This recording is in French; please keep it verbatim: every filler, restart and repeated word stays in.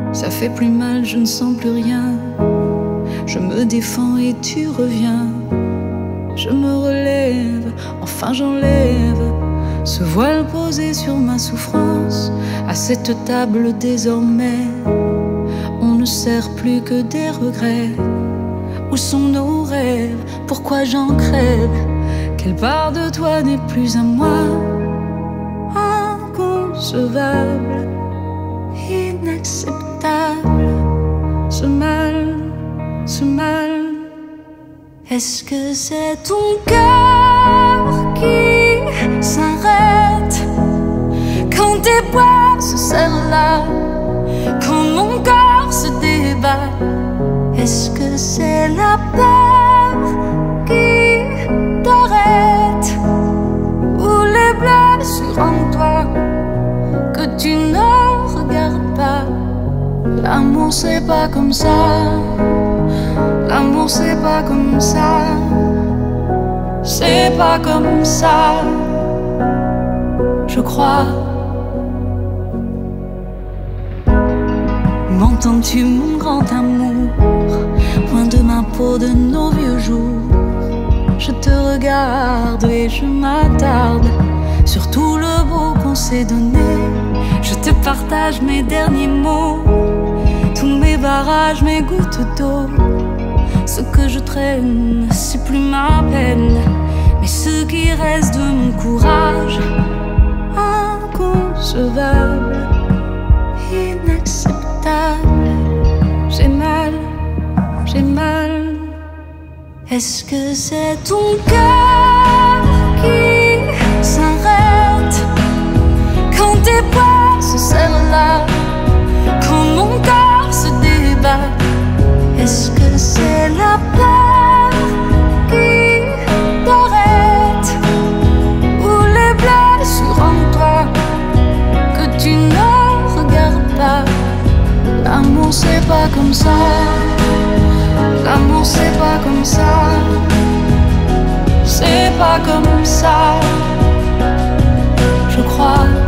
Ça fait plus mal, je ne sens plus rien. Je me défends et tu reviens. Je me relève, enfin j'enlève ce voile posé sur ma souffrance. À cette table désormais, on ne sert plus que des regrets. Où sont nos rêves? Pourquoi j'en crève? Quelle part de toi n'est plus à moi? Inconcevable, inacceptable, ce mal, ce mal. Est-ce que c'est ton cœur qui s'arrête quand tes bras se serrent là, quand mon corps se débat? Est-ce que c'est la peur qui t'arrête, ou les blessures en toi que tu ne regardes pas? L'amour c'est pas comme ça, l'amour c'est pas comme ça, c'est pas comme ça, je crois. M'entends-tu mon grand amour, loin de ma peau de nos vieux jours? Je te regarde et je m'attarde sur tout le beau qu'on s'est donné. Je te partage mes derniers mots, tous mes barrages, mes gouttes d'eau. Ce que je traîne, c'est plus ma peine, mais ce qui reste de mon courage. Inconcevable, inacceptable, j'ai mal, j'ai mal. Est-ce que c'est ton cœur qui s'arrête quand tes bras se serrent là, quand mon corps se débat? Est-ce que c'est la peur qui t'arrête, ou les blessures en toi que tu ne regardes pas? L'amour c'est pas comme ça, l'amour c'est pas comme ça, c'est pas comme ça, je crois.